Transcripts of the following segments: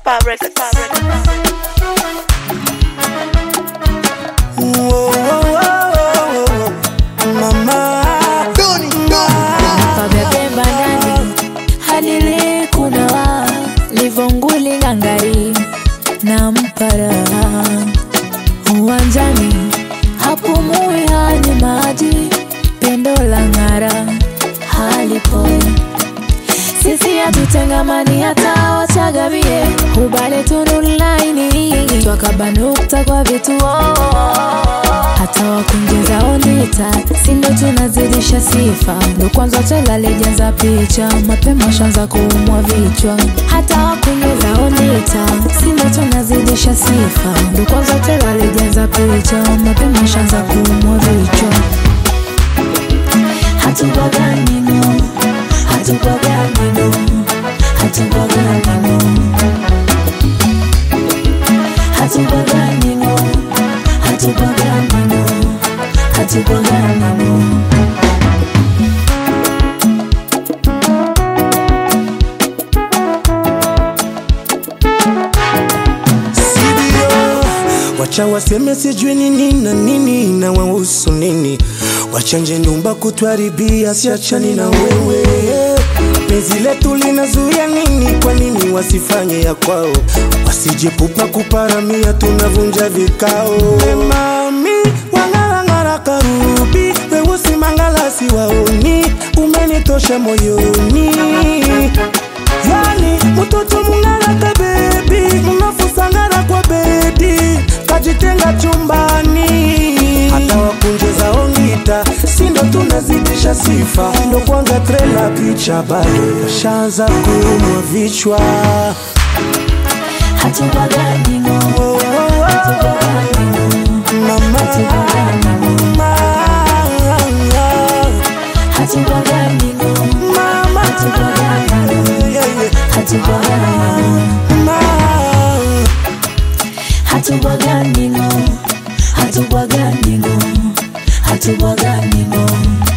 Mama Pabebemba nani Halili kunawa Livonguli ngangari na mpara uwanjani hapumui hani maji pendo la ngara halipo sisi hatutengamani hata wachagavie ubale tunulaini twakabanukta kwa vituo hata wakunjeza ondita sindo tunazidisha sifa ndo kwanza tela lejanza picha mapema shanza kuumwa vichwa hata wakunjeza ondita sindo tunazidisha sifa ndo kwanza tela lejanza picha mapema shanza kuumwa vichwa hatubagani no hatubagani no hatubagani no hatubagani no hatubagani no hatubagani no wacha waseme sijui nini na nini na wahusu nini wachanje nyumba kutuharibia siachani na wewe penzi letu linazuia nini kwa nini wasifanye ya kwao wasijepupa kuparamia tunavunja vikao mami wangara karubi weusi mangalasi waoni umenitosha moyoni yani mtoto mungaraka baby unafusangara kwa bedi kajitenga chumbani hata wakunjeza ongita sindo tunazidisha sifa ndo kwanza trela picha bado shanza kuumwa vichwa hatubagani no hatubagani no mama hatubagani no hatubagani no mama hatubagani no hatubagani no hatubagani no hatubagani no hatubagani no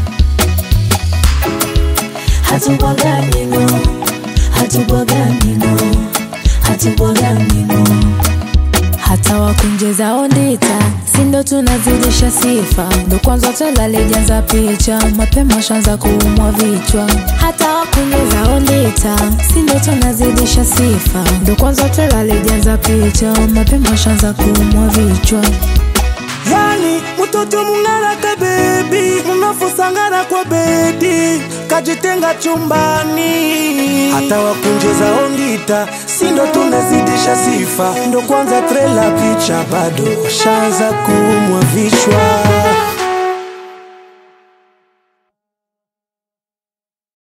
hatubagani no hatubagani no hatubagani no hata wakunjeza ondita sindo tunazidisha sifa ndo kwanza tela lejanza picha mapema shanza kuumwa vichwa hata wakunjeza ondita sindo tunazidisha sifa ndo kwanza tela lejanza picha mapema shanza kuumwa vichwa yani mtoto mungaraka baby unafusangara kwa bedi kajitenga chumbani hata wakunjeza ondita sindo tunazidisha sifa ndo kwanza trela picha bado shanza kuumwa vichwa